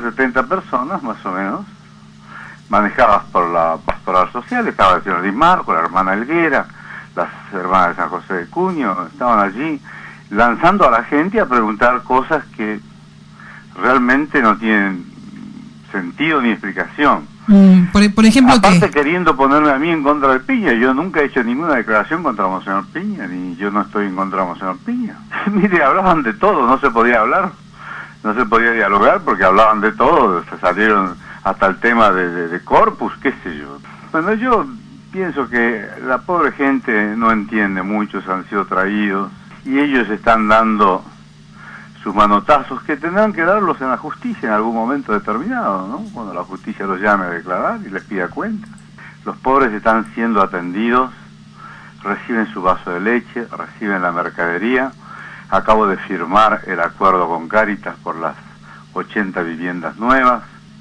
70 personas, más o menos, manejadas por la pastoral social. Estaba el señor Di Marco, la hermana Helguera, las hermanas de San José de Cuño, estaban allí lanzando a la gente a preguntar cosas que realmente no tienen sentido ni explicación. Por ejemplo, aparte, queriendo ponerme a mí en contra de Piña. Yo nunca he hecho ninguna declaración contra Monseñor Piña, ni yo no estoy en contra de Monseñor Piña. Mire, hablaban de todo, no se podía hablar, no se podía dialogar porque hablaban de todo, se salieron hasta el tema de Corpus, qué sé yo. Bueno, yo pienso que la pobre gente no entiende, muchos han sido traídos y ellos están dando sus manotazos que tendrán que darlos en la justicia en algún momento determinado, ¿no? Cuando la justicia los llame a declarar y les pida cuentas. Los pobres están siendo atendidos, reciben su vaso de leche, reciben la mercadería. Acabo de firmar el acuerdo con Cáritas por las 80 viviendas nuevas.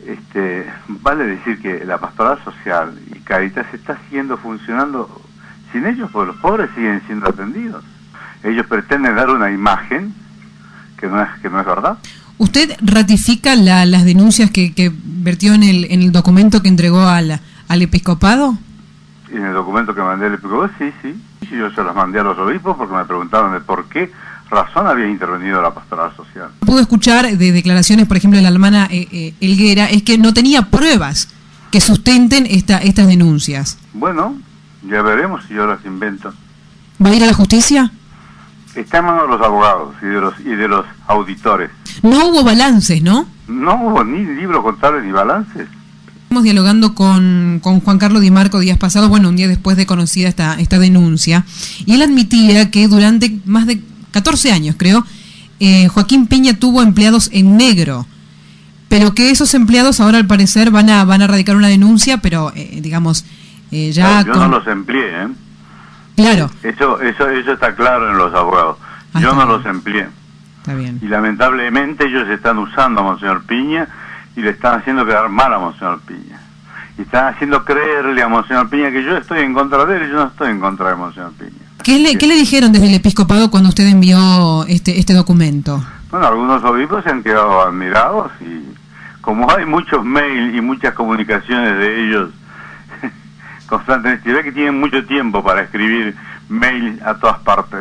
Vale decir que la pastoral social y Cáritas está siguiendo funcionando sin ellos, porque los pobres siguen siendo atendidos. Ellos pretenden dar una imagen que no es verdad. ¿Usted ratifica las denuncias que vertió en el documento que entregó al episcopado? En el documento que mandé al episcopado, sí. Yo se los mandé a los obispos porque me preguntaron de por qué razón había intervenido la pastoral social. Pude escuchar de declaraciones, por ejemplo, de la hermana Helguera, es que no tenía pruebas que sustenten estas denuncias. Bueno, ya veremos si yo las invento. ¿Va a ir a la justicia? Está en manos de los abogados y de los auditores. No hubo balances, ¿no? No hubo ni libros contables ni balances. Estamos dialogando con Juan Carlos Di Marco días pasados, bueno, un día después de conocida esta denuncia, y él admitía que durante más de 14 años, creo, Joaquín Piña tuvo empleados en negro, pero que esos empleados ahora al parecer van a radicar una denuncia, pero digamos, ya... Yo no los empleé, ¿eh? Claro. Eso está claro en los abogados. Yo no los empleé. Está bien. Y lamentablemente ellos están usando a Monseñor Piña y le están haciendo quedar mal a Monseñor Piña. Y están haciendo creerle a Monseñor Piña que yo estoy en contra de él y yo no estoy en contra de Monseñor Piña. ¿Qué le dijeron desde el episcopado cuando usted envió este documento? Bueno, algunos obispos se han quedado admirados y como hay muchos mails y muchas comunicaciones de ellos constantemente, ve que tienen mucho tiempo para escribir mail a todas partes.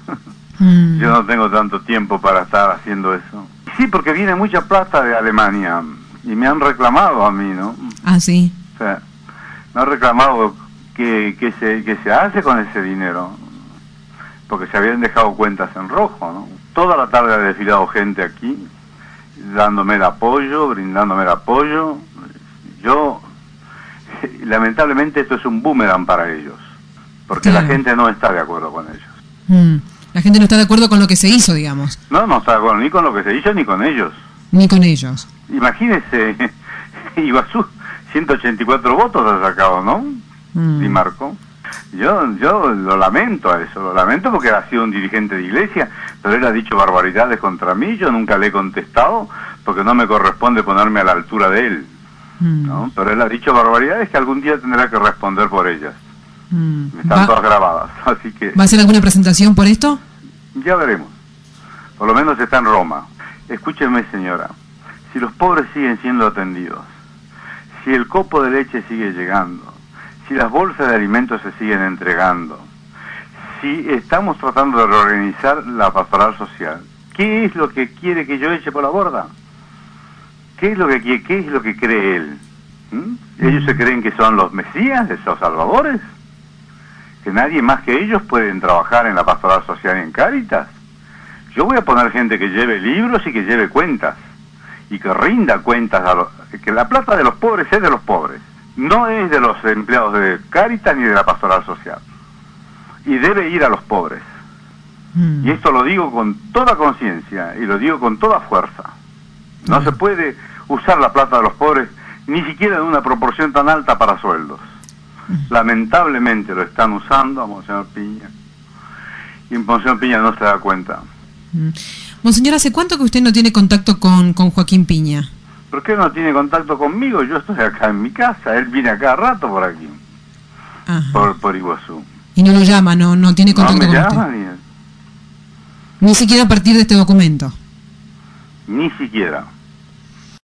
Yo no tengo tanto tiempo para estar haciendo eso. Sí, porque viene mucha plata de Alemania y me han reclamado a mí, ¿no? Ah, sí. O sea, me han reclamado que se hace con ese dinero, porque se habían dejado cuentas en rojo, ¿no? Toda la tarde ha desfilado gente aquí, dándome el apoyo, brindándome el apoyo. Yo... lamentablemente esto es un boomerang para ellos, porque la gente no está de acuerdo con ellos. La gente no está de acuerdo con lo que se hizo, digamos. No está de acuerdo ni con lo que se hizo ni con ellos. Ni con ellos. Imagínese, Iguazú, 184 votos ha sacado, ¿no? Di Marco. Yo lo lamento a eso, lo lamento porque ha sido un dirigente de iglesia, pero él ha dicho barbaridades contra mí, yo nunca le he contestado, porque no me corresponde ponerme a la altura de él. ¿No? Pero él ha dicho barbaridades que algún día tendrá que responder por ellas. Están todas grabadas, así que... ¿Va a hacer alguna presentación por esto? Ya veremos. Por lo menos está en Roma. Escúcheme, señora, si los pobres siguen siendo atendidos, si el copo de leche sigue llegando, si las bolsas de alimentos se siguen entregando, si estamos tratando de reorganizar la pastoral social, ¿qué es lo que quiere que yo eche por la borda? ¿Qué es lo que cree él? ¿Ellos se creen que son los mesías, los salvadores? ¿Que nadie más que ellos pueden trabajar en la pastoral social y en Cáritas? Yo voy a poner gente que lleve libros y que lleve cuentas, y que rinda cuentas, que la plata de los pobres es de los pobres, no es de los empleados de Cáritas ni de la pastoral social, y debe ir a los pobres. Y esto lo digo con toda conciencia, y lo digo con toda fuerza. No se puede usar la plata de los pobres, ni siquiera en una proporción tan alta para sueldos. Lamentablemente lo están usando a Monseñor Piña. Y Monseñor Piña no se da cuenta. Monseñor, ¿hace cuánto que usted no tiene contacto con Joaquín Piña? ¿Por qué no tiene contacto conmigo? Yo estoy acá en mi casa, él viene a cada rato por aquí. Por Iguazú. Y no lo llama, no tiene contacto con usted. No me llama ni siquiera a partir de este documento. Ni siquiera.